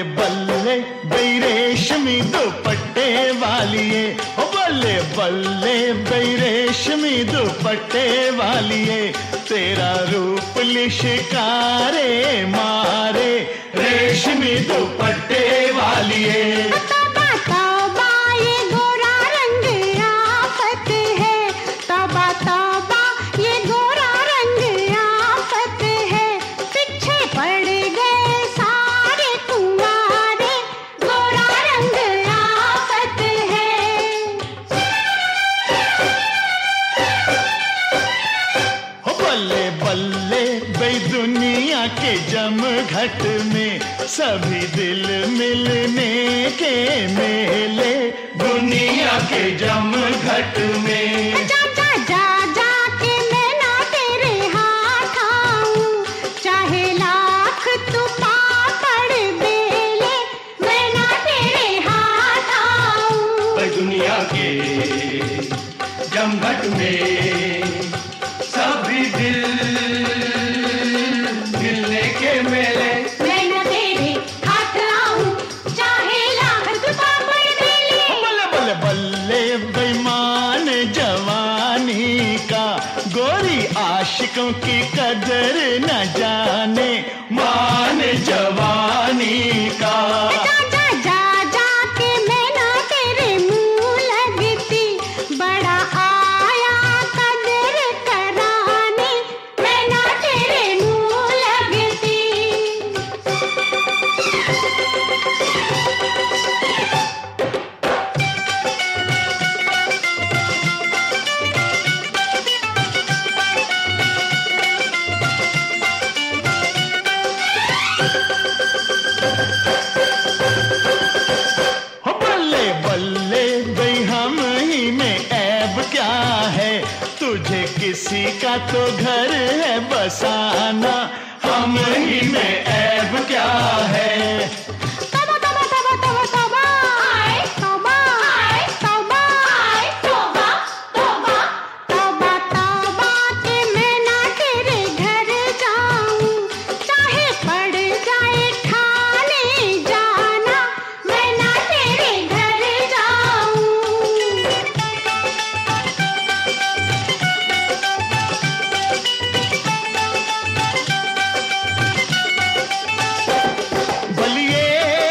बल्ले बई रेशमी दुपट्टे वालिए, ओ बल्ले बल्ले बई रेशमी दुपट्टे वालिए, तेरा रूप लिशकारे मारे रेशमी दुपट्टे वालिए। दुनिया के जमघट में सभी दिल मिलने के मेले, दुनिया के जमघट में जा जा जा जा के मैं ना तेरे हाथ आऊं, चाहे लाख तू पापड़ बेले, मैं ना तेरे हाथ आऊं। दुनिया के जमघट में सभी दिल मिलने के मेले, मैं न तेरे हाथ आऊं, चाहे लाख तू पापड़ बेले। बल्ले बल्ले बल्ले बेईमान जवानी का, गोरी आशिकों की कदर न जाने मान जवानी का। जा जा जा जा के मैं ना तेरे मुंह लगती, बड़ा आया कदर कराने, मैं ना तेरे मुंह लगती। बल्ले बल्ले बई हम ही में ऐब क्या है, तुझे किसी का तो घर है बसाना, हम ही में ऐब क्या है। तौबा तौबा तौबा तौबा तौबा, हाय तौबा, हाय तौबा, हाय तौबा तौबा तौबा तौबा के मैं ना तेरे घर जाऊं, चाहे पड़ जाए ठाने जाना, मैं ना तेरे घर जाऊं। बलिए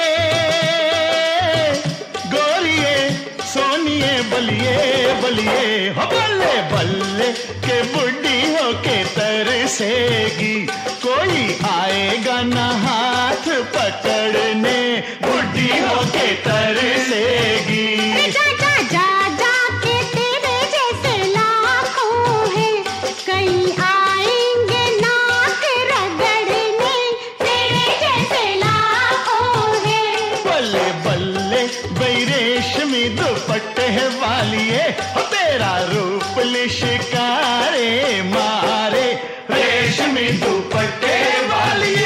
गोरिए सोनिए बलिए बलिए, हो बल्ले बल्ले के बुढ़ी हो के तरसेगी, कोई आएगा ना हाथ पकड़ने, बुढ़ी हो के तरसेगी। जा जा जा जा के तेरे जैसे लाखों हैं, कहीं आएंगे नाक रगड़ने, तेरे जैसे लाखों हैं। बल्ले बल्ले बई रेशमी दुपट्टे वालिए, हो तेरा रूप लिशकारे मारे रेशमी दुपट्टे वालिए।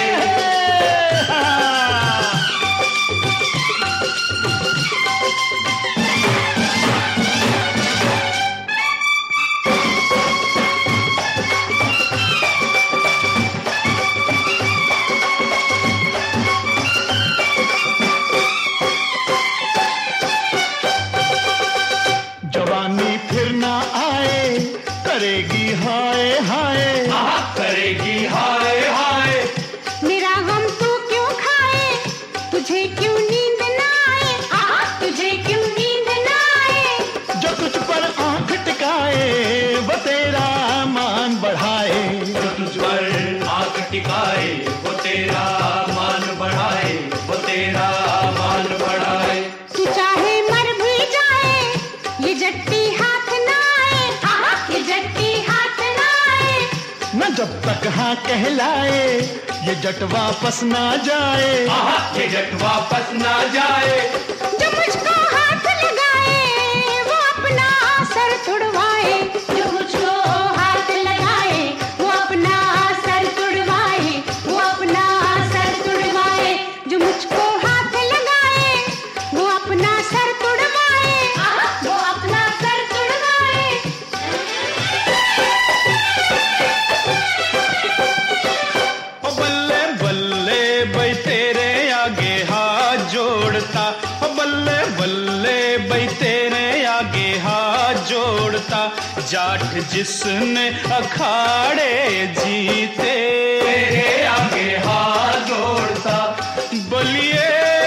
जवानी फिर ना आए, करेगी हाय हाय, करेगी हाय हाय। मेरा गम तू क्यों खाए, तुझे क्यों नींद ना आए, तुझे क्यों नींद ना आए। जो तुझ पर आंख टिकाए वो तेरा मान बढ़ाए, जो तुझ पर आंख टिकाए वो तेरा मान बढ़ाए, वो तेरा मान बढ़ाए। तू चाहे मर भी जाए, ये जट्टी हाथ ना आए, ये जट्टी हाथ ना आए। न जब तक हाँ कहलाए ये जट वापस ना जाए, ये जट वापस ना जाए। जो मुझको हाथ लगाए वो अपना सर तुड़वाए, जो मुझको हाथ लगाए वो अपना सर तुड़वाए, वो अपना सर तुड़वाए। जो मुझको हाथ लगाए वो अपना सर तुड़वाए, वो अपना सर तुड़वाए। ओ बल्ले बल्ले भाई तेरे आगे हाथ जोड़ता, जाट जिसने अखाड़े जीते तेरे आगे हाथ जोड़ता। बलिए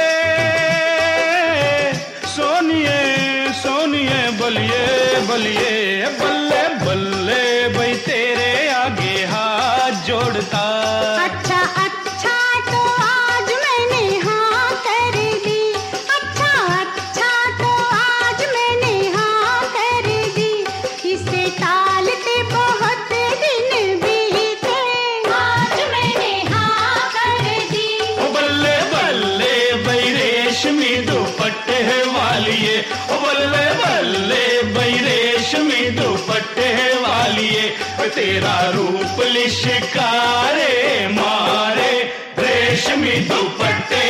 सोनिए सोनिए बलिए बलिए बल्ले बल्ले भाई तेरे आगे हाथ जोड़ता। अच्छा अच्छा तो आज मैंने हाँ कर दी, अच्छा अच्छा तो आज मैंने हाँ कर दी, इसे टालते बहुत दिन बीते, आज मैंने हाँ कर दी। बल्ले बल्ले भाई रेशमी दुपट्टे वालिए, बल्ले बल्ले भाई रेशमी दुपट्टे वालिए, तेरा रूप लिशकारे मारे रेशमी दुपट्टे